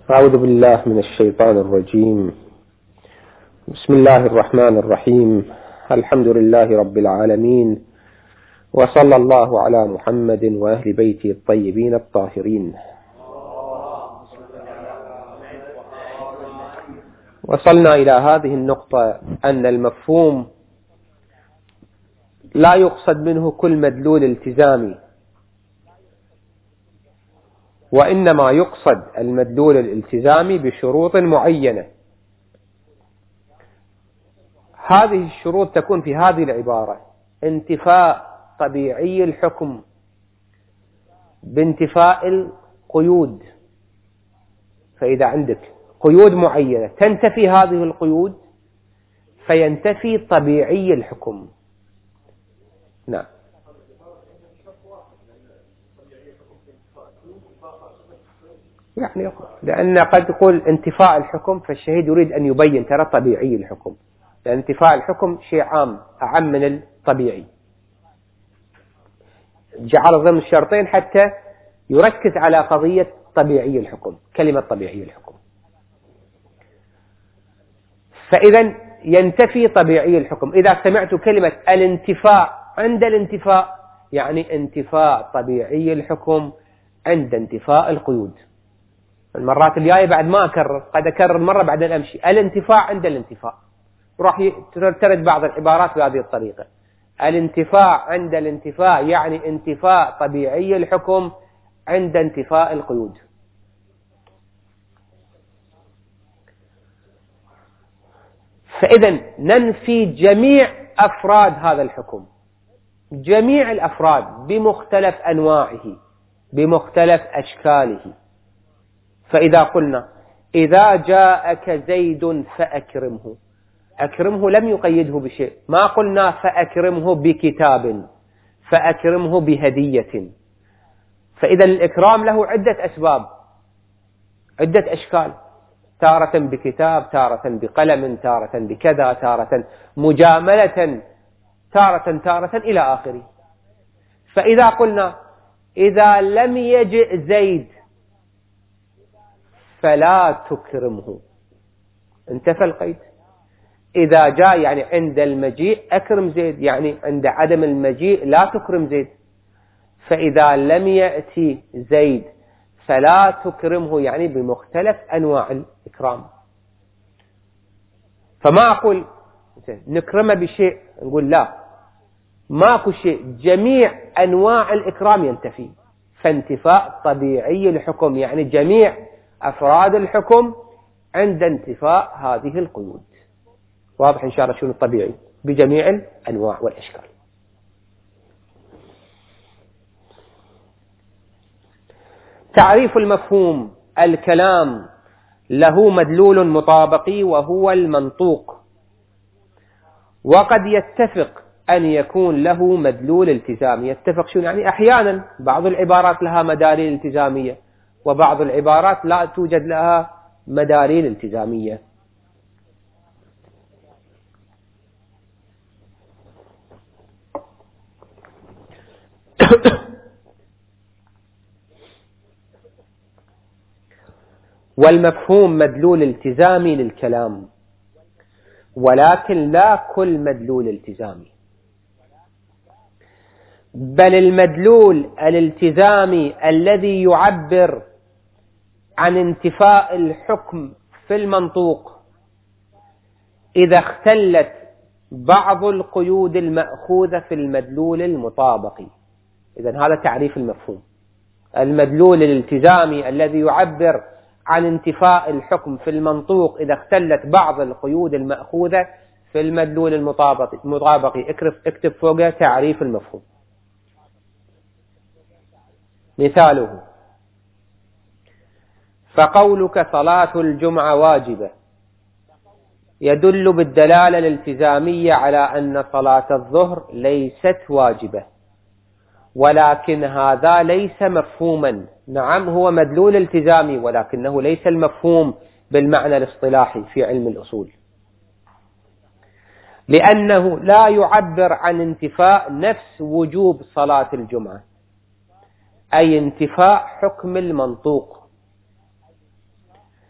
أعوذ بالله من الشيطان الرجيم. بسم الله الرحمن الرحيم. الحمد لله رب العالمين، وصلى الله على محمد وأهل بيته الطيبين الطاهرين. وصلنا إلى هذه النقطة أن المفهوم لا يقصد منه كل مدلول التزامي، وإنما يقصد المدلول الالتزامي بشروط معينة. هذه الشروط تكون في هذه العبارة: انتفاء طبيعي الحكم بانتفاء القيود. فإذا عندك قيود معينة تنتفي هذه القيود فينتفي طبيعي الحكم. نعم. يعني لأن قد تقول انتفاء الحكم، فالشهيد يريد أن يبين ترى طبيعي الحكم، لأن انتفاء الحكم شيء عام أعم من الطبيعي. جعل ضمن الشرطين حتى يركز على قضية طبيعي الحكم، كلمة طبيعي الحكم. فإذا ينتفي طبيعي الحكم. إذا سمعت كلمة الانتفاء عند الانتفاء يعني انتفاء طبيعي الحكم عند انتفاء القيود. المرات الجاية بعد ما أكرر، قد أكرر مرة بعدين أمشي. الانتفاع عند الانتفاء، راح ترد بعض العبارات بهذه الطريقة: الانتفاع عند الانتفاء يعني انتفاء طبيعي الحكم عند انتفاء القيود. فإذا ننفي جميع أفراد هذا الحكم، جميع الأفراد بمختلف أنواعه بمختلف أشكاله. فإذا قلنا إذا جاءك زيد فأكرمه، أكرمه لم يقيده بشيء، ما قلنا فأكرمه بكتاب، فأكرمه بهدية. فإذا الإكرام له عدة أسباب، عدة أشكال: تارة بكتاب، تارة بقلم، تارة بكذا، تارة مجاملة، تارة إلى آخره. فإذا قلنا إذا لم يجئ زيد فلا تكرمه، انتفى القيد. إذا جاء يعني عند المجيء أكرم زيد، يعني عند عدم المجيء لا تكرم زيد. فإذا لم يأتي زيد فلا تكرمه، يعني بمختلف أنواع الإكرام. فما أقول نكرمه بشيء، نقول لا، ماكو شيء، جميع أنواع الإكرام ينتفي. فانتفاء طبيعي الحكم يعني جميع أفراد الحكم عند انتفاء هذه القيود. واضح إن شاء الله شنو الطبيعي بجميع الأنواع والأشكال. تعريف المفهوم: الكلام له مدلول مطابقي وهو المنطوق، وقد يتفق أن يكون له مدلول التزامي. يتفق شنو يعني؟ أحيانا بعض العبارات لها مداليل التزامية، وبعض العبارات لا توجد لها مداليل التزامية. والمفهوم مدلول التزامي للكلام، ولكن لا كل مدلول التزامي، بل المدلول الالتزامي الذي يعبر عن انتفاء الحكم في المنطوق إذا اختلت بعض القيود المأخوذة في المدلول المطابقي. إذن هذا تعريف المفهوم: المدلول الالتزامي الذي يعبر عن انتفاء الحكم في المنطوق إذا اختلت بعض القيود المأخوذة في المدلول المطابقي. اكتب فوقه تعريف المفهوم. مثاله: فقولك صلاة الجمعة واجبة يدل بالدلالة الالتزامية على أن صلاة الظهر ليست واجبة، ولكن هذا ليس مفهوما. نعم هو مدلول التزامي، ولكنه ليس المفهوم بالمعنى الاصطلاحي في علم الأصول، لأنه لا يعبر عن انتفاء نفس وجوب صلاة الجمعة، أي انتفاء حكم المنطوق.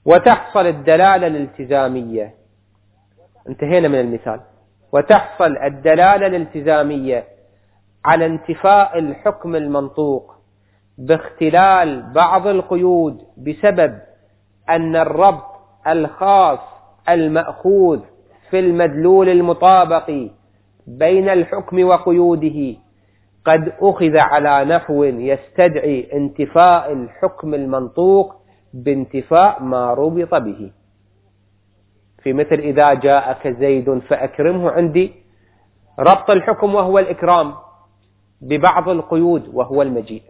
وتحصل الدلالة الالتزامية. انتهينا من المثال. وتحصل الدلالة الالتزامية على انتفاء الحكم المنطوق باختلال بعض القيود بسبب أن الربط الخاص المأخوذ في المدلول المطابق بين الحكم وقيوده قد أخذ على نحو يستدعي انتفاء الحكم المنطوق بانتفاء ما ربط به. في مثل إذا جاءك زيد فأكرمه، عندي ربط الحكم وهو الإكرام ببعض القيود وهو المجيء،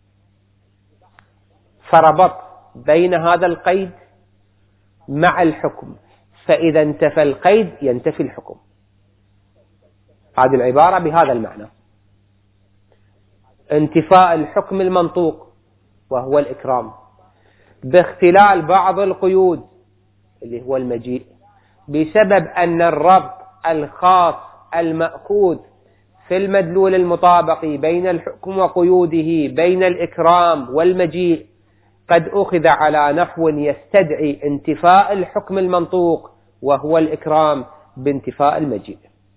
فربط بين هذا القيد مع الحكم، فإذا انتفى القيد ينتفي الحكم. هذه العبارة بهذا المعنى: انتفاء الحكم المنطوق وهو الإكرام باختلال بعض القيود اللي هو المجيء بسبب أن الربط الخاص المأخوذ في المدلول المطابق بين الحكم وقيوده بين الإكرام والمجيء قد أخذ على نحو يستدعي انتفاء الحكم المنطوق وهو الإكرام بانتفاء المجيء.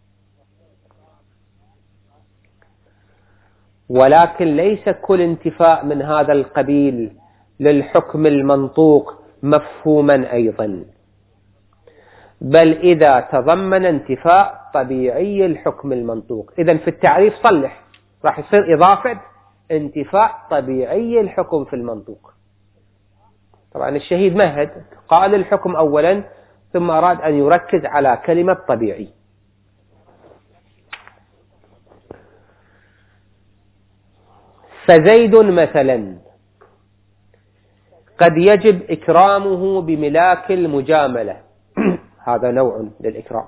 ولكن ليس كل انتفاء من هذا القبيل للحكم المنطوق مفهوما أيضا، بل إذا تضمن انتفاء طبيعي الحكم المنطوق. إذن في التعريف صلح، راح يصير إضافة انتفاء طبيعي الحكم في المنطوق. طبعا الشهيد مهد قال الحكم أولا ثم أراد أن يركز على كلمة طبيعي. فزيد مثلا قد يجب إكرامه بملاك المجاملة هذا نوع للإكرام،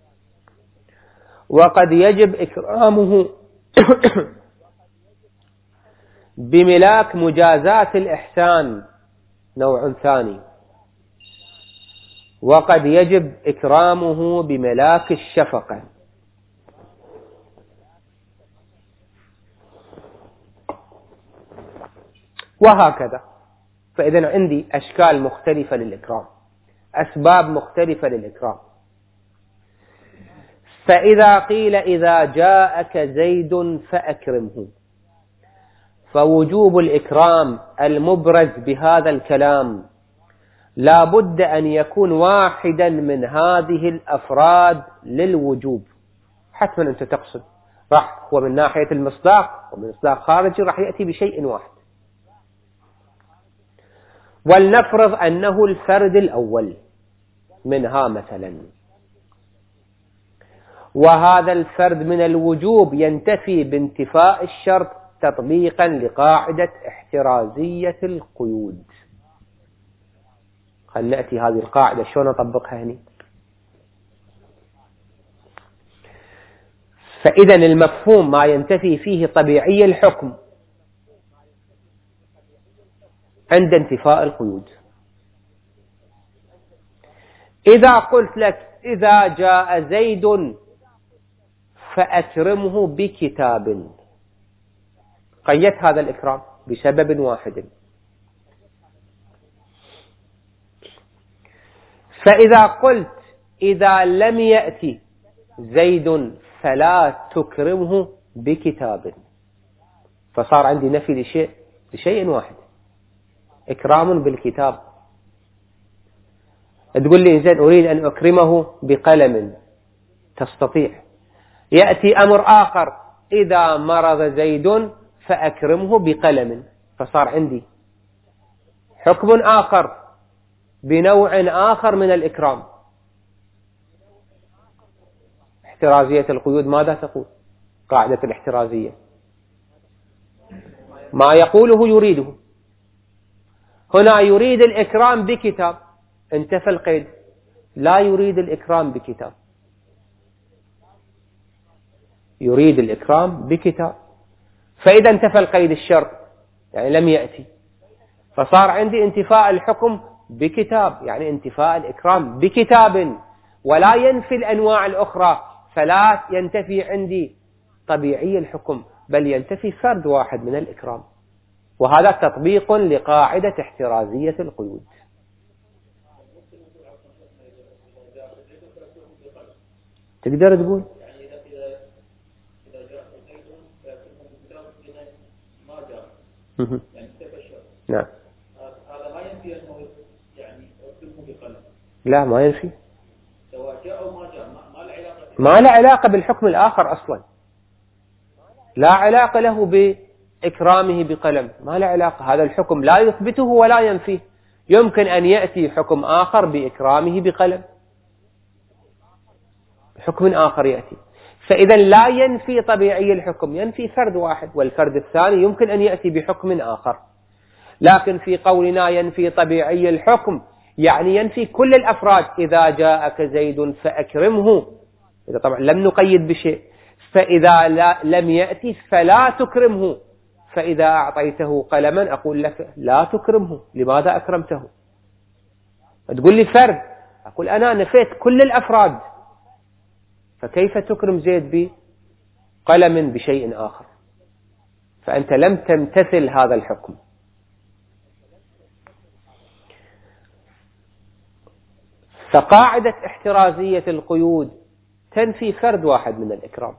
وقد يجب إكرامه بملاك مجازات الإحسان نوع ثاني، وقد يجب إكرامه بملاك الشفقة. وهكذا. فإذا عندي أشكال مختلفة للإكرام، أسباب مختلفة للإكرام. فإذا قيل إذا جاءك زيد فأكرمه، فوجوب الإكرام المبرز بهذا الكلام لا بد أن يكون واحدا من هذه الأفراد للوجوب. حتما أنت تقصد راح هو من ناحية المصداق ومن مصداق خارجي راح يأتي بشيء واحد. ولنفرض أنه الفرد الأول منها مثلا، وهذا الفرد من الوجوب ينتفي بانتفاء الشرط تطبيقا لقاعدة احترازية القيود. خلنا نأتي هذه القاعدة شلون نطبقها هنا. فإذا المفهوم ما ينتفي فيه طبيعي الحكم عند انتفاء القيود. إذا قلت لك إذا جاء زيد فأكرمه بكتاب، قيدت هذا الإكرام بسبب واحد. فإذا قلت إذا لم يأتي زيد فلا تكرمه بكتاب، فصار عندي نفي لشيء واحد، إكرام بالكتاب. تقول لي زين أريد أن أكرمه بقلم، تستطيع. يأتي أمر آخر إذا مرض زيد فأكرمه بقلم، فصار عندي حكم آخر بنوع آخر من الإكرام. احترازية القيود ماذا تقول؟ قاعدة الاحترازية ما يقوله يريده. هنا يريد الإكرام بكتاب، انتفى القيد. لا يريد الإكرام بكتاب، يريد الإكرام بكتاب. فإذا انتفى القيد الشرط يعني لم يأتي، فصار عندي انتفاء الحكم بكتاب، يعني انتفاء الإكرام بكتاب، ولا ينفي الأنواع الأخرى. فلا ينتفي عندي طبيعي الحكم بل ينتفي فرد واحد من الإكرام. وهذا تطبيق لقاعدة احترازية القيود. تقدر تقول نعم. هذا ما ينفي أنه يعني حكمه بقلم. لا ما ينفي، سواء جاء أو ما جاء ما له علاقة بالحكم الآخر أصلا، لا علاقة له بإكرامه بقلم، ما له علاقة. هذا الحكم لا يثبته ولا ينفيه. يمكن أن يأتي حكم آخر بإكرامه بقلم، حكم آخر يأتي، فإذا لا ينفي طبيعي الحكم، ينفي فرد واحد، والفرد الثاني يمكن أن يأتي بحكم آخر. لكن في قولنا ينفي طبيعي الحكم يعني ينفي كل الأفراد. إذا جاءك زيد فأكرمه، إذا طبعا لم نقيد بشيء، فإذا لم يأتي فلا تكرمه. فإذا أعطيته قلما أقول لك لا تكرمه، لماذا أكرمته؟ تقول لي فرد، أقول أنا نفيت كل الأفراد، فكيف تكرم زيد بقلم بشيء آخر؟ فأنت لم تمتثل هذا الحكم. فقاعدة احترازية القيود تنفي فرد واحد من الإكرام،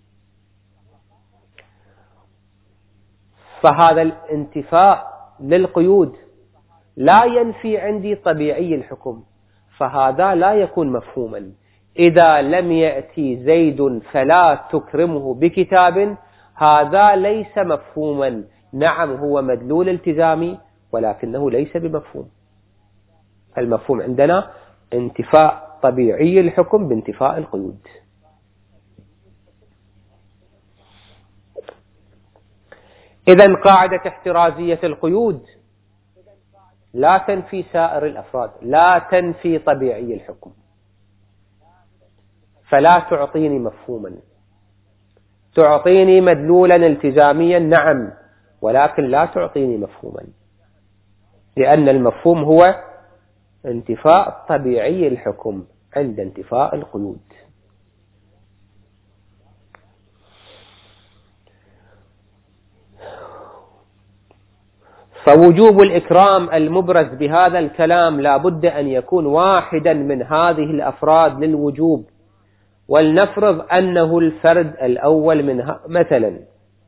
فهذا الانتفاء للقيود لا ينفي عندي طبيعي الحكم، فهذا لا يكون مفهوما. إذا لم يأتي زيد فلا تكرمه بكتاب، هذا ليس مفهوما. نعم هو مدلول التزامي ولكنه ليس بمفهوم. المفهوم عندنا انتفاء طبيعي الحكم بانتفاء القيود. إذن قاعدة احترازية القيود لا تنفي سائر الأفراد، لا تنفي طبيعي الحكم، فلا تعطيني مفهوما. تعطيني مدلولا التزاميا نعم، ولكن لا تعطيني مفهوما، لأن المفهوم هو انتفاء طبيعي الحكم عند انتفاء القيود. فوجوب الإكرام المبرز بهذا الكلام لا بد أن يكون واحدا من هذه الأفراد للوجوب، ولنفرض أنه الفرد الأول منها مثلا،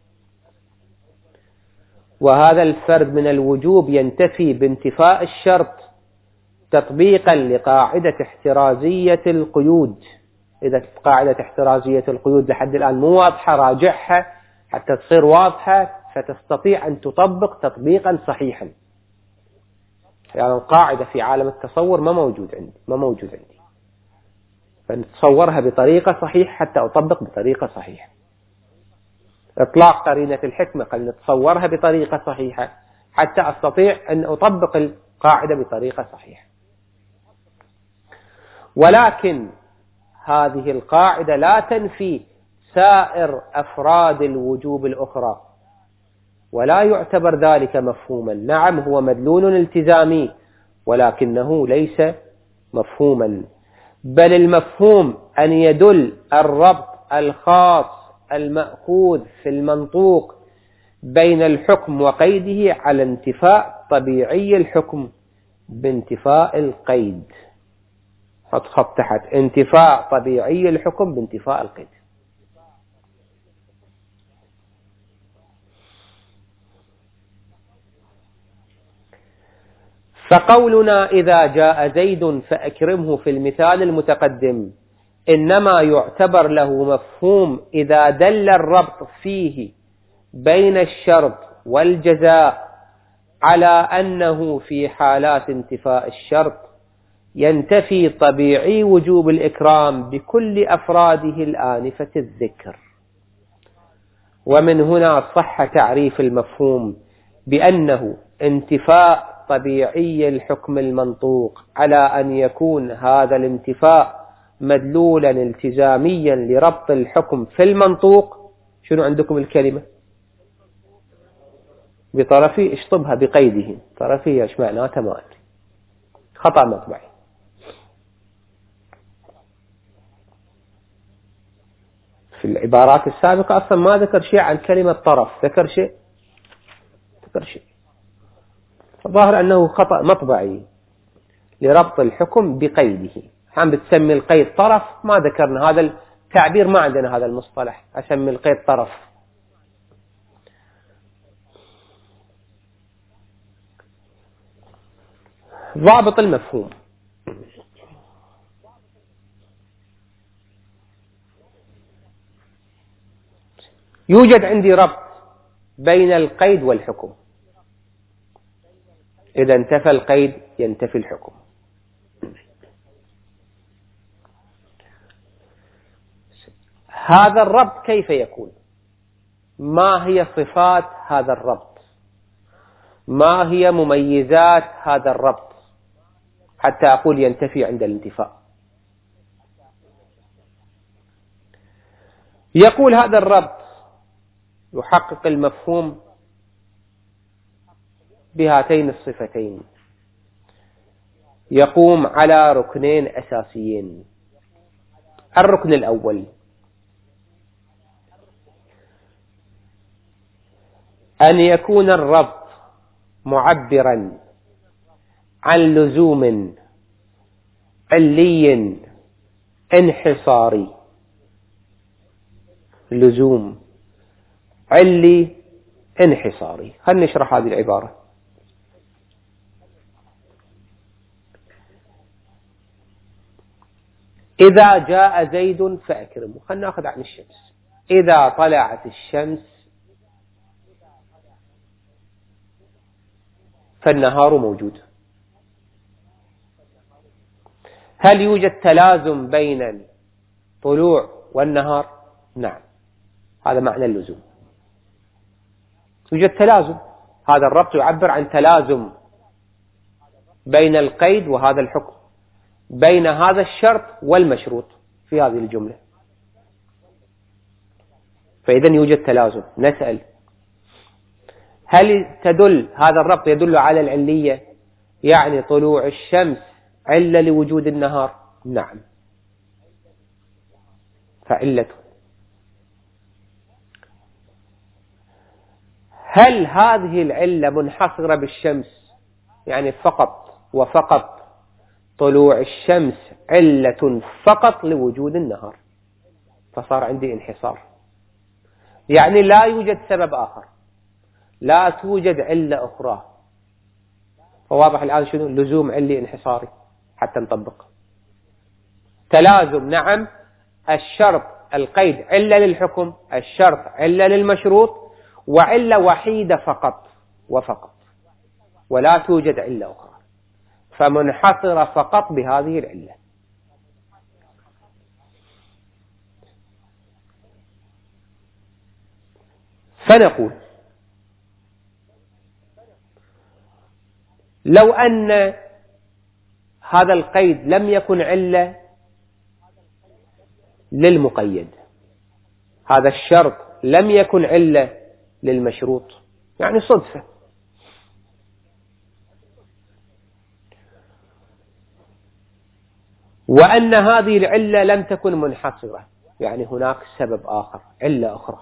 وهذا الفرد من الوجوب ينتفي بانتفاء الشرط تطبيقا لقاعدة احترازية القيود. إذا قاعدة احترازية القيود لحد الآن مو واضحة راجعها حتى تصير واضحة، فتستطيع أن تطبق تطبيقا صحيحا. يعني القاعدة في عالم التصور ما موجود عندي، فنتصورها بطريقة صحيحة حتى أطبق بطريقة صحيحة. إطلاق قرينة الحكمة قد نتصورها بطريقة صحيحة حتى أستطيع أن أطبق القاعدة بطريقة صحيحة. ولكن هذه القاعدة لا تنفي سائر أفراد الوجوب الأخرى، ولا يعتبر ذلك مفهوما. نعم هو مدلول التزامي ولكنه ليس مفهوما، بل المفهوم أن يدل الربط الخاص المأخوذ في المنطوق بين الحكم وقيده على انتفاء طبيعي الحكم بانتفاء القيد. حط خط تحت انتفاء طبيعي الحكم بانتفاء القيد. فقولنا إذا جاء زيد فأكرمه في المثال المتقدم إنما يعتبر له مفهوم إذا دل الربط فيه بين الشرط والجزاء على أنه في حالات انتفاء الشرط ينتفي طبيعي وجوب الإكرام بكل أفراده الآنفة الذكر. ومن هنا صح تعريف المفهوم بأنه انتفاء طبيعي الحكم المنطوق على أن يكون هذا الانتفاء مدلولا التزاميا لربط الحكم في المنطوق. شنو عندكم الكلمة بطرفي؟ اشطبها بقيده. طرفي ايش معناته؟ ما أدري، خطأ مطبعي. في العبارات السابقة أصلا ما ذكر شيء عن كلمة طرف، ذكر شيء فظاهر أنه خطأ مطبعي لربط الحكم بقيده. هم بتسمي القيد طرف، ما ذكرنا هذا التعبير، ما عندنا هذا المصطلح، أسمي القيد طرف. ضابط المفهوم: يوجد عندي ربط بين القيد والحكم، إذا انتفى القيد ينتفي الحكم. هذا الربط كيف يكون؟ ما هي صفات هذا الربط؟ ما هي مميزات هذا الربط حتى أقول ينتفي عند الانتفاء؟ يقول هذا الربط يحقق المفهوم بهاتين الصفتين، يقوم على ركنين أساسيين. الركن الأول: أن يكون الربط معبرا عن لزوم علي انحصاري. لزوم علي انحصاري. خلنا نشرح هذه العبارة. إذا جاء زيد فأكرمه. خلنا نأخذ عن الشمس. إذا طلعت الشمس فالنهار موجود. هل يوجد تلازم بين الطلوع والنهار؟ نعم، هذا معنى اللزوم. يوجد تلازم. هذا الربط يعبر عن تلازم بين القيد وهذا الحكم، بين هذا الشرط والمشروط في هذه الجملة. فإذا يوجد تلازم. نسأل: هل تدل هذا الربط يدل على العلية؟ يعني طلوع الشمس علة لوجود النهار؟ نعم، فعلته. هل هذه العلة منحصرة بالشمس؟ يعني فقط وفقط طلوع الشمس علة فقط لوجود النهار، فصار عندي انحصار. يعني لا يوجد سبب آخر، لا توجد علة أخرى. فواضح الآن شنو لزوم علي انحصاري حتى نطبق. تلازم نعم، الشرط القيد علة للحكم، الشرط علة للمشروط، وعلة وحيدة فقط وفقط، ولا توجد علة أخرى، فمنحصرة فقط بهذه العلة. فنقول: لو أن هذا القيد لم يكن علة للمقيد، هذا الشرط لم يكن علة للمشروط، يعني صدفة، وأن هذه العلة لم تكن منحصرة، يعني هناك سبب آخر، علة أخرى،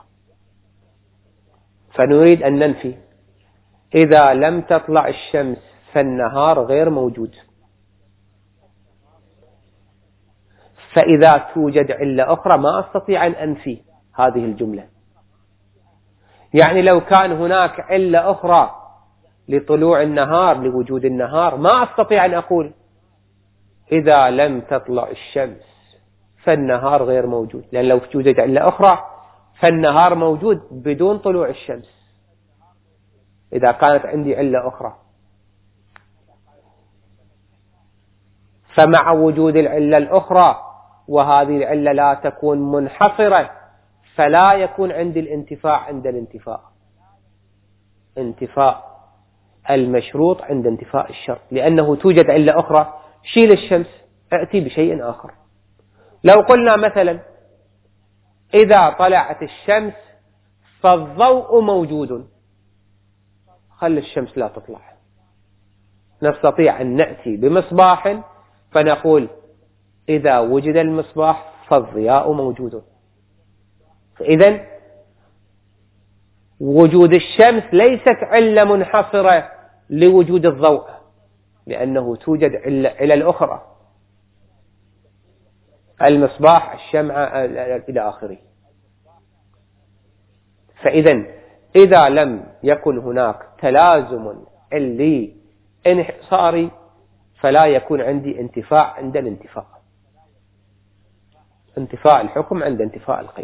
فنريد أن ننفي: إذا لم تطلع الشمس فالنهار غير موجود. فإذا توجد علة أخرى ما أستطيع أن أنفي هذه الجملة. يعني لو كان هناك علة أخرى لطلوع النهار لوجود النهار ما أستطيع أن أقول إذا لم تطلع الشمس فالنهار غير موجود، لأن لو توجد علة أخرى فالنهار موجود بدون طلوع الشمس إذا كانت عندي علة أخرى. فمع وجود العلة الأخرى وهذه العلة لا تكون منحصرة فلا يكون عندي الانتفاع عند الانتفاء، انتفاء المشروط عند انتفاء الشرط، لأنه توجد علة أخرى. شيل الشمس أتي بشيء آخر. لو قلنا مثلا إذا طلعت الشمس فالضوء موجود، خل الشمس لا تطلع، نستطيع أن نأتي بمصباح فنقول إذا وجد المصباح فالضياء موجود. إذن وجود الشمس ليست علة منحصرة لوجود الضوء، لأنه توجد علل أخرى. المصباح، الشمعة، إلى آخره. فإذا إذا لم يكن هناك تلازم علي انحصاري فلا يكون عندي انتفاء عند الانتفاء، انتفاء الحكم عند انتفاء القيد.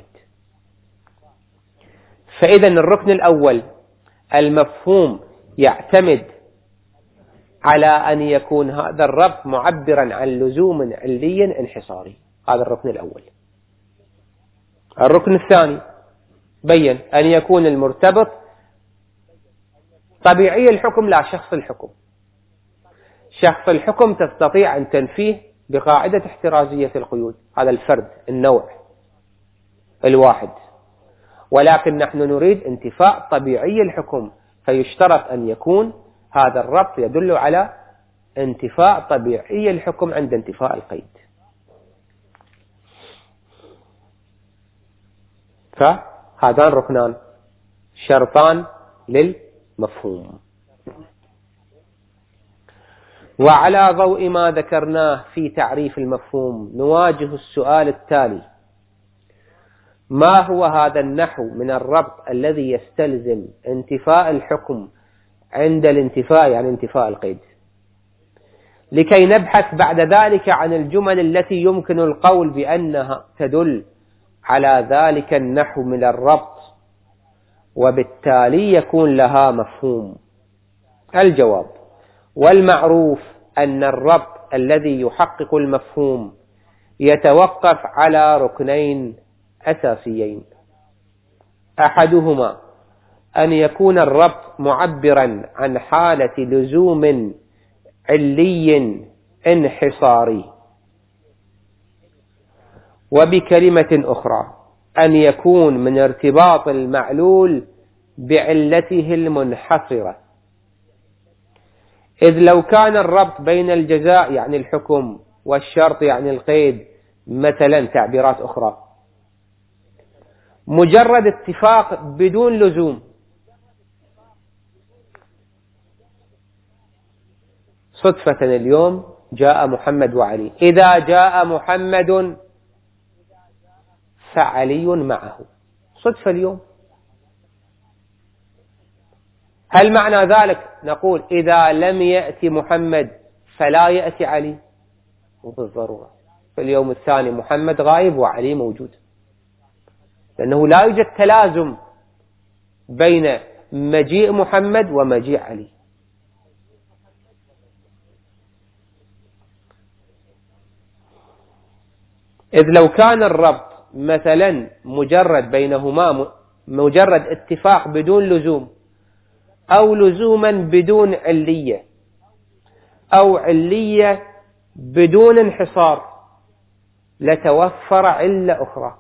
فإذا الركن الأول المفهوم يعتمد على أن يكون هذا الربط معبرا عن لزوم علي انحصاري، هذا الركن الأول. الركن الثاني بين أن يكون المرتبط طبيعي الحكم لا شخص الحكم. شخص الحكم تستطيع أن تنفيه بقاعدة احترازية القيود، هذا الفرد النوع الواحد، ولكن نحن نريد انتفاء طبيعي الحكم، فيشترط أن يكون هذا الربط يدل على انتفاء طبيعي الحكم عند انتفاء القيد. فهذان ركنان شرطان للمفهوم. وعلى ضوء ما ذكرناه في تعريف المفهوم نواجه السؤال التالي: ما هو هذا النحو من الربط الذي يستلزم انتفاء الحكم عند الانتفاء، يعني انتفاء القيد، لكي نبحث بعد ذلك عن الجمل التي يمكن القول بأنها تدل على ذلك النحو من الربط وبالتالي يكون لها مفهوم. الجواب: والمعروف أن الربط الذي يحقق المفهوم يتوقف على ركنين أساسيين: أحدهما أن يكون الربط معبرا عن حالة لزوم علي انحصاري، وبكلمة أخرى أن يكون من ارتباط المعلول بعلته المنحصرة. إذ لو كان الربط بين الجزاء يعني الحكم والشرط يعني القيد مثلا تعبيرات أخرى مجرد اتفاق بدون لزوم، صدفة اليوم جاء محمد وعلي، إذا جاء محمد فعلي معه، صدفة اليوم. هل معنى ذلك نقول إذا لم يأتي محمد فلا يأتي علي؟ وبالضرورة في اليوم الثاني محمد غائب وعلي موجود، لأنه لا يوجد تلازم بين مجيء محمد ومجيء علي. إذ لو كان الربط مثلا مجرد بينهما مجرد اتفاق بدون لزوم، أو لزوما بدون علية، أو علية بدون انحصار، لتوفر علة أخرى،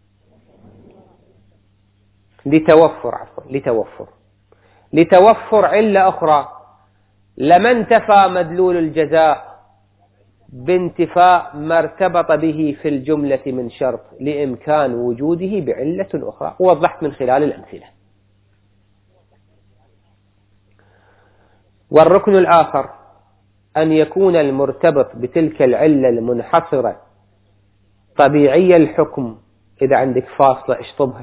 لتوفر علة أخرى، لما انتفى مدلول الجزاء بانتفاء ما ارتبط به في الجملة من شرط لإمكان وجوده بعلة أخرى، ووضحت من خلال الأمثلة. والركن الآخر أن يكون المرتبط بتلك العلة المنحصرة طبيعي الحكم. إذا عندك فاصلة اشطبها،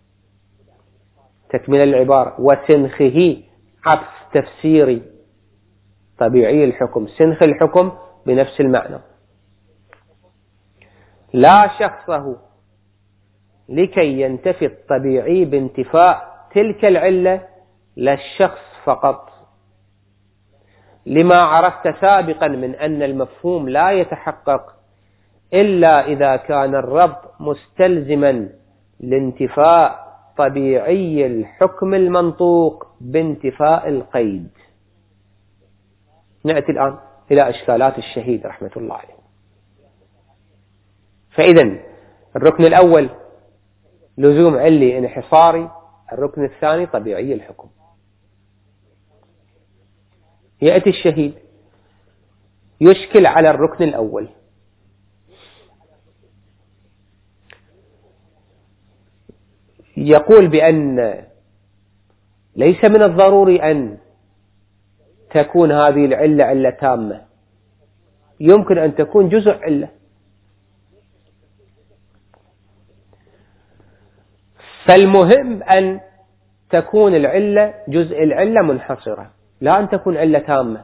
تكمل العبارة: وسنخه عكس تفسيري طبيعي الحكم، سنخ الحكم بنفس المعنى، لا شخصه، لكي ينتفي الطبيعي بانتفاء تلك العلة لا الشخص فقط، لما عرفت سابقا من أن المفهوم لا يتحقق إلا إذا كان الربط مستلزما لانتفاء طبيعي الحكم المنطوق بانتفاء القيد. نأتي الآن إلى إشكالات الشهيد رحمة الله عليه. فإذا الركن الأول لزوم علي انحصاري، الركن الثاني طبيعي الحكم. يأتي الشهيد يشكل على الركن الأول، يقول بأن ليس من الضروري أن تكون هذه العلة علة تامة، يمكن أن تكون جزء علة، فالمهم أن تكون العلة جزء العلة منحصرة، لا أن تكون علة تامة.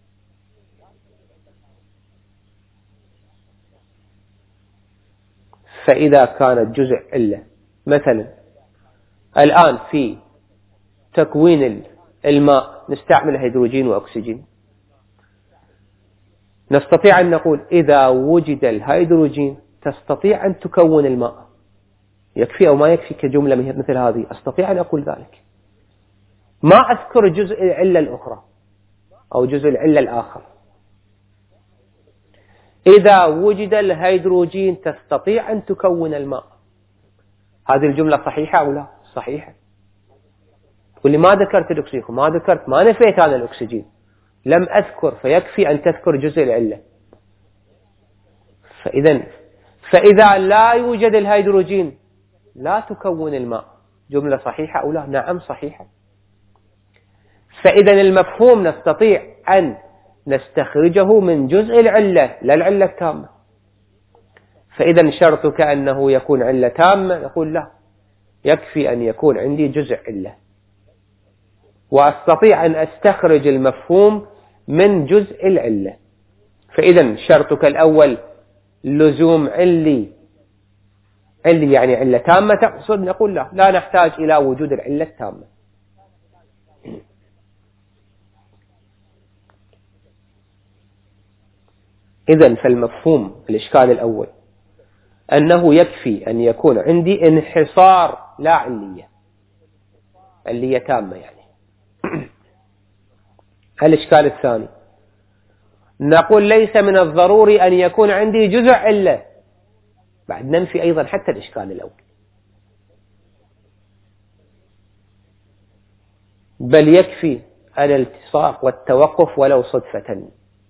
فإذا كانت جزء علة، مثلا الآن في تكوين الماء نستعمل هيدروجين وأكسجين، نستطيع أن نقول إذا وجد الهيدروجين تستطيع أن تكون الماء، يكفي أو ما يكفي كجملة مثل هذه، أستطيع أن أقول ذلك، ما أذكر جزء العلة الأخرى أو جزء العلة الآخر. إذا وجد الهيدروجين تستطيع أن تكون الماء، هذه الجملة صحيحة أو لا؟ صحيحة. واللي ما ذكرت الأكسجين، ما نفيت هذا الأكسجين، لم أذكر، فيكفي أن تذكر جزء العلة. فإذا لا يوجد الهيدروجين لا تكون الماء، جملة صحيحة أو لا؟ نعم صحيحة. فإذا المفهوم نستطيع أن نستخرجه من جزء العلة لا العلة التامة. فإذا شرطك أنه يكون علة تامة، نقول لا، يكفي أن يكون عندي جزء علة، وأستطيع أن أستخرج المفهوم من جزء العلة. فإذا شرطك الأول لزوم علي يعني علة تامة تقصد، نقول لا نحتاج إلى وجود العلة التامة. إذن فالمفهوم الإشكال الأول أنه يكفي أن يكون عندي انحصار لا علية تامة يعني. الإشكال الثاني نقول ليس من الضروري أن يكون عندي جزء علة، بعد ننفي أيضا حتى الإشكال الأول، بل يكفي الالتصاق والتوقف ولو صدفة،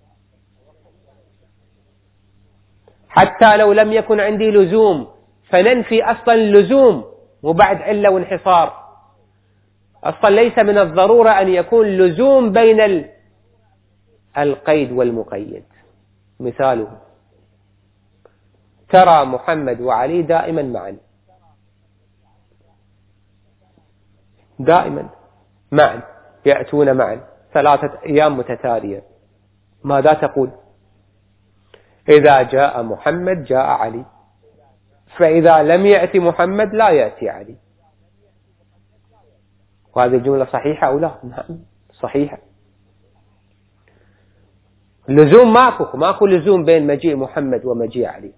حتى لو لم يكن عندي لزوم، فننفي أصلا اللزوم وبعد علة وانحصار. أصلا ليس من الضرورة أن يكون لزوم بين القيد والمقيد. مثاله ترى محمد وعلي دائما معا، يأتون معا 3 أيام متتالية، ماذا تقول؟ إذا جاء محمد جاء علي، فإذا لم يأتي محمد لا يأتي علي. وهذه الجملة صحيحة أو لا؟ نعم صحيحة. لزوم ماكو لزوم بين مجيء محمد ومجيء علي.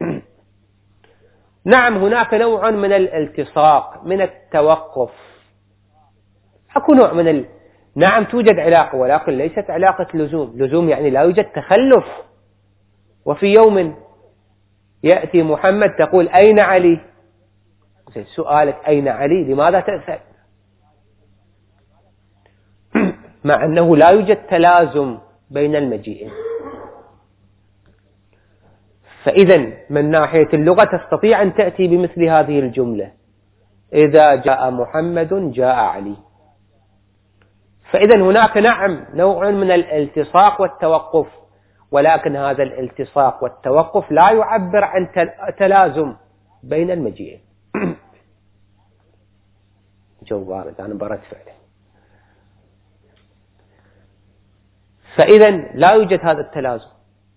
نعم هناك نوع من الالتصاق، من التوقف، أكو نوع من نعم توجد علاقة، ولكن ليست علاقة لزوم يعني لا يوجد تخلف. وفي يوم يأتي محمد تقول أين علي؟ سؤالك أين علي لماذا تسأل؟ مع أنه لا يوجد تلازم بين المجيئين. فإذا من ناحية اللغة تستطيع أن تأتي بمثل هذه الجملة: إذا جاء محمد جاء علي. فإذا هناك نعم نوع من الالتصاق والتوقف، ولكن هذا الالتصاق والتوقف لا يعبر عن تلازم بين المجيئين. جو بارد أنا برد فعلا. فإذا لا يوجد هذا التلازم.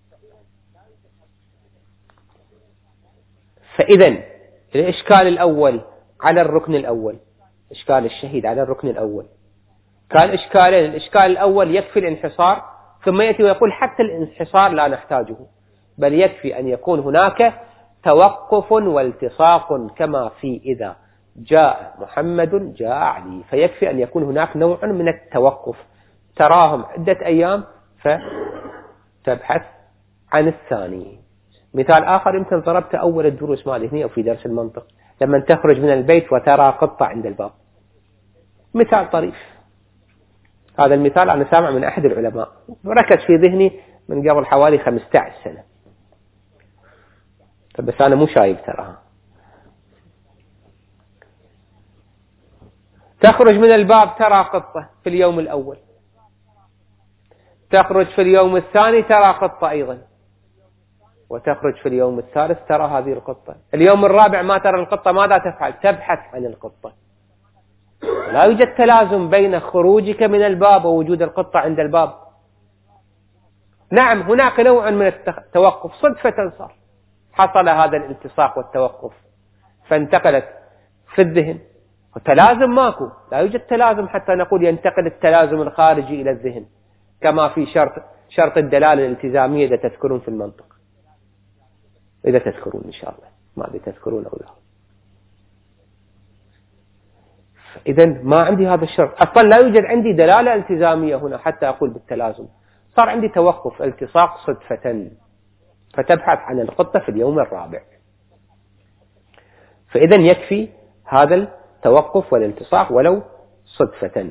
فإذا الإشكال الأول على الركن الأول، إشكال الشهيد على الركن الأول كان إشكالين: الإشكال الأول يكفي الانحصار، ثم يأتي ويقول حتى الانحصار لا نحتاجه، بل يكفي أن يكون هناك توقف والتصاق، كما في إذا جاء محمد جاء علي، فيكفي أن يكون هناك نوع من التوقف، تراهم عدة أيام فتبحث عن الثاني. مثال آخر يمكن ضربت أول الدروس مالي هنا أو في درس المنطق، لما تخرج من البيت وترى قطة عند الباب، مثال طريف. هذا المثال أنا سامع من أحد العلماء، ركز في ذهني من قبل حوالي 15 سنة، بس أنا مو شايف تراها. تخرج من الباب ترى قطة في اليوم الأول، تخرج في اليوم الثاني ترى قطة أيضا، وتخرج في اليوم الثالث ترى هذه القطة. اليوم الرابع ما ترى القطة، ماذا تفعل؟ تبحث عن القطة. لا يوجد تلازم بين خروجك من الباب ووجود القطة عند الباب. نعم هناك نوع من التوقف، صدفة صار حصل هذا الالتصاق والتوقف فانتقلت في الذهن، وتلازم ماكو، لا يوجد تلازم حتى نقول ينتقل التلازم الخارجي إلى الذهن كما في شرط الدلالة الالتزامية إذا تذكرون في المنطق، إذا تذكرون إن شاء الله، ما أدري تذكرون أو لا. إذا ما عندي هذا الشرط أصلا، لا يوجد عندي دلالة التزامية هنا حتى أقول بالتلازم، صار عندي توقف التصاق صدفة، فتبحث عن القطة في اليوم الرابع. فإذا يكفي هذا التوقف والالتصاق ولو صدفة.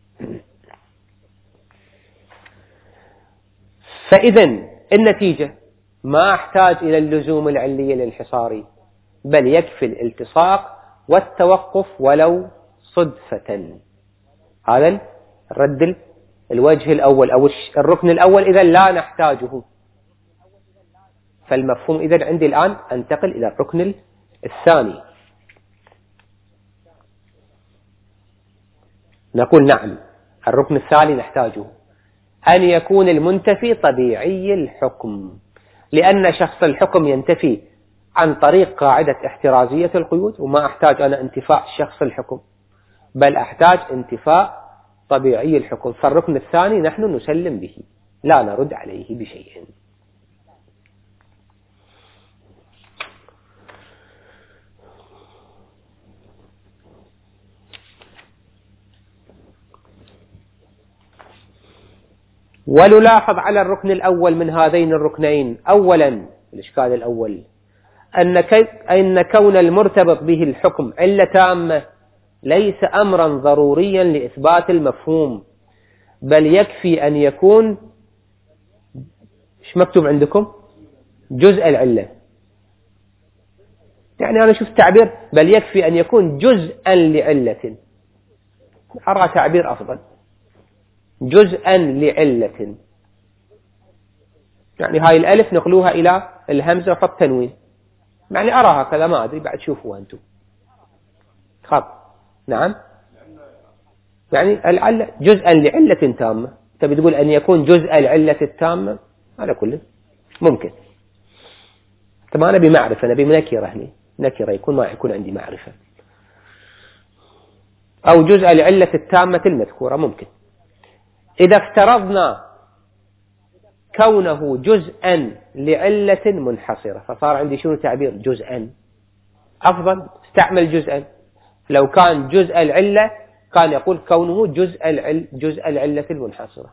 فإذا النتيجة ما أحتاج إلى اللزوم العلي الانحصاري، بل يكفي الالتصاق والتوقف ولو صدفة. هذا الرد الوجه الأول أو الركن الأول إذا لا نحتاجه. فالمفهوم إذا عندي الآن أنتقل إلى الركن الثاني. نقول نعم الركن الثاني نحتاجه أن يكون المنتفي طبيعي الحكم، لأن شخص الحكم ينتفي عن طريق قاعدة احترازية القيود، وما أحتاج أنا انتفاء شخص الحكم بل أحتاج انتفاء طبيعي الحكم. فالركن الثاني نحن نسلم به لا نرد عليه بشيء. ونلاحظ على الركن الأول من هذين الركنين أولا الإشكال الأول أن كون المرتبط به الحكم علة تامة ليس أمرا ضروريا لإثبات المفهوم، بل يكفي أن يكون إيش مكتوب عندكم؟ جزء العلة. يعني أنا شفت تعبير بل يكفي أن يكون جزءا لعلة، أرى تعبير أفضل، جزءا لعلة. يعني هاي الألف نقلوها إلى الهمزة وحط تنوين، يعني أرى هكذا، ما أدري بعد شوفوا أنتم. خط نعم، يعني العلة جزءا لعلة تامة، تبي تقول أن يكون جزء العلة التامة، على كل ممكن. طبعا أنا بمعرفة، أنا بنكرة هنا، نكرة يكون ما يكون عندي معرفة، أو جزء العلة التامة المذكورة ممكن. إذا افترضنا كونه جزءا لعلة منحصرة فصار عندي شنو تعبير جزءا، أفضل استعمل جزءا. لو كان جزء العلة كان يقول كونه جزء العلة المنحصرة.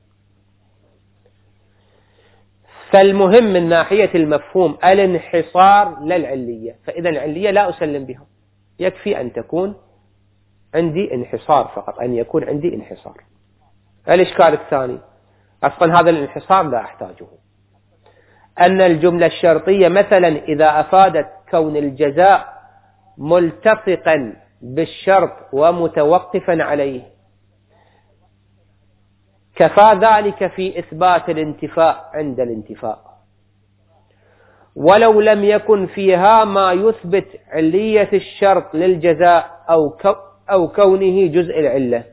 فالمهم من ناحية المفهوم الانحصار للعلية، فإذا العلية لا أسلم بها، يكفي أن تكون عندي انحصار فقط، أن يكون عندي انحصار. الإشكال الثاني أصلا هذا الانحصار لا أحتاجه، أن الجملة الشرطية مثلا إذا أفادت كون الجزاء ملتصقا بالشرط ومتوقفا عليه كفى ذلك في إثبات الانتفاء عند الانتفاء، ولو لم يكن فيها ما يثبت علية الشرط للجزاء أو كونه جزء العلة.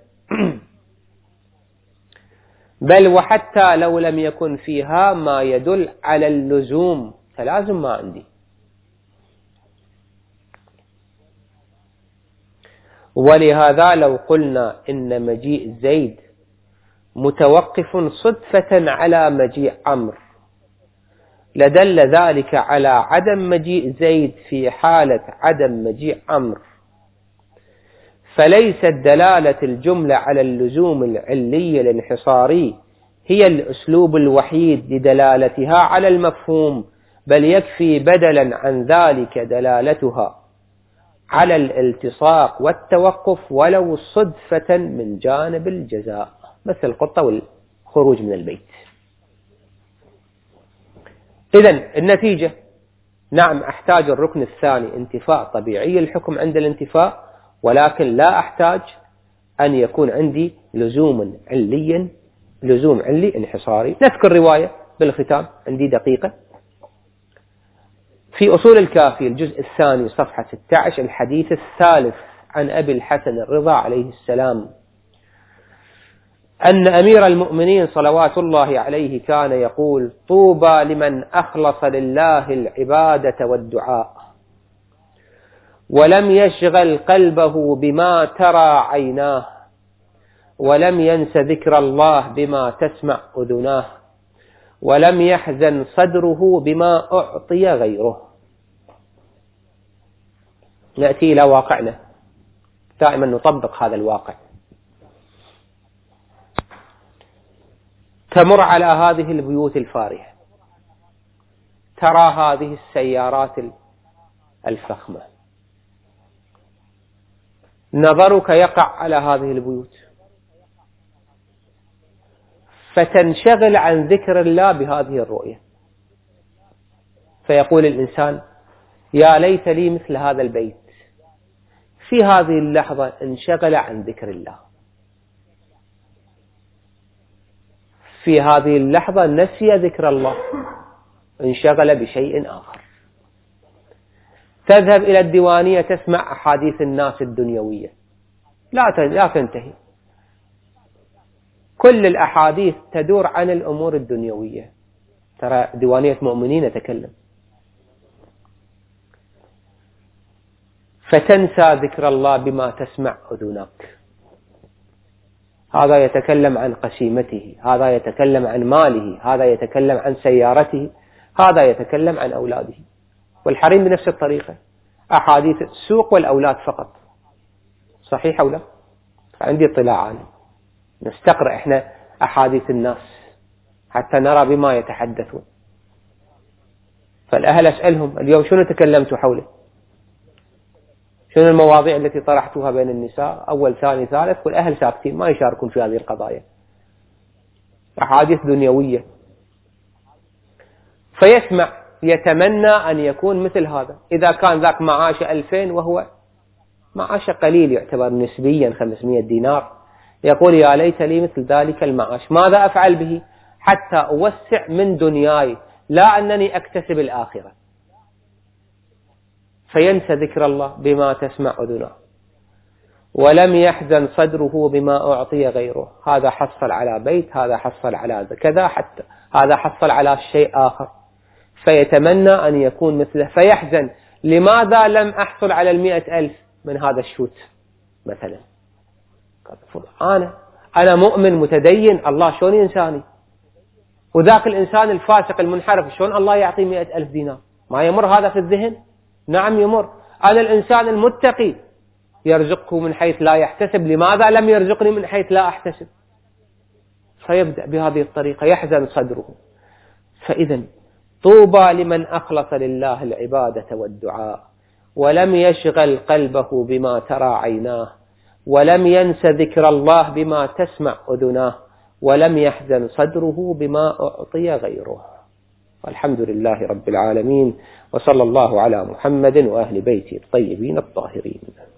بل وحتى لو لم يكن فيها ما يدل على اللزوم، فلازم ما عندي. ولهذا لو قلنا إن مجيء زيد متوقف صدفة على مجيء عمرو لدل ذلك على عدم مجيء زيد في حالة عدم مجيء عمرو، فليست دلالة الجملة على اللزوم العلي الانحصاري هي الأسلوب الوحيد لدلالتها على المفهوم، بل يكفي بدلا عن ذلك دلالتها على الالتصاق والتوقف ولو صدفة من جانب الجزاء، مثل القطة والخروج من البيت. إذن النتيجة نعم أحتاج الركن الثاني انتفاء طبيعي الحكم عند الانتفاء، ولكن لا أحتاج أن يكون عندي لزوم علي انحصاري. نذكر رواية بالختام، عندي دقيقة. في أصول الكافي الجزء الثاني صفحة 16 الحديث الثالث عن أبي الحسن الرضا عليه السلام أن أمير المؤمنين صلوات الله عليه كان يقول: طوبى لمن أخلص لله العبادة والدعاء ولم يشغل قلبه بما ترى عيناه ولم ينس ذكر الله بما تسمع أذناه ولم يحزن صدره بما أعطي غيره. نأتي إلى واقعنا، دائما نطبق هذا الواقع. تمر على هذه البيوت الفارهة، ترى هذه السيارات الفخمة، نظرك يقع على هذه البيوت فتنشغل عن ذكر الله بهذه الرؤية، فيقول الإنسان: يا ليت لي مثل هذا البيت. في هذه اللحظة انشغل عن ذكر الله، في هذه اللحظة نسي ذكر الله، انشغل بشيء آخر. تذهب إلى الديوانية تسمع أحاديث الناس الدنيوية، لا تنتهي، كل الأحاديث تدور عن الأمور الدنيوية. ترى ديوانية مؤمنين نتكلم، فتنسى ذكر الله بما تسمع أذناك. هذا يتكلم عن قسيمته، هذا يتكلم عن ماله، هذا يتكلم عن سيارته، هذا يتكلم عن أولاده. والحريم بنفس الطريقة، أحاديث السوق والأولاد فقط. صحيح أو لا؟ عندي اطلاع عنه، نستقرأ إحنا أحاديث الناس حتى نرى بما يتحدثون. فالأهل أسألهم: اليوم شنو تكلمتوا حوله؟ شنو المواضيع التي طرحتوها بين النساء؟ أول ثاني ثالث، والأهل ساكتين ما يشاركون في هذه القضايا، أحاديث دنيوية. فيسمع يتمنى أن يكون مثل هذا. إذا كان ذاك معاش 2000 وهو معاش قليل يعتبر نسبيا 500 دينار، يقول: يا ليت لي مثل ذلك المعاش، ماذا أفعل به حتى أوسع من دنياي، لا أنني أكتسب الآخرة. فينسى ذكر الله بما تسمع أذنه ولم يحزن صدره بما أعطي غيره. هذا حصل على بيت، هذا حصل على كذا، حتى هذا حصل على شيء آخر، فيتمنى أن يكون مثله، فيحزن: لماذا لم أحصل على 100,000 من هذا الشوت مثلا؟ أنا مؤمن متدين، الله شلون ينساني؟ وذاك الإنسان الفاسق المنحرف شلون الله يعطي 100,000 دينار؟ ما يمر هذا في الذهن؟ نعم يمر. أنا الإنسان المتقي يرزقه من حيث لا يحتسب، لماذا لم يرزقني من حيث لا أحتسب؟ فيبدأ بهذه الطريقة، يحزن صدره. فإذا طوبى لمن أخلص لله العبادة والدعاء ولم يشغل قلبه بما ترى عيناه ولم ينس ذكر الله بما تسمع أذناه ولم يحزن صدره بما أعطي غيره. والحمد لله رب العالمين، وصلى الله على محمد وأهل بيته الطيبين الطاهرين.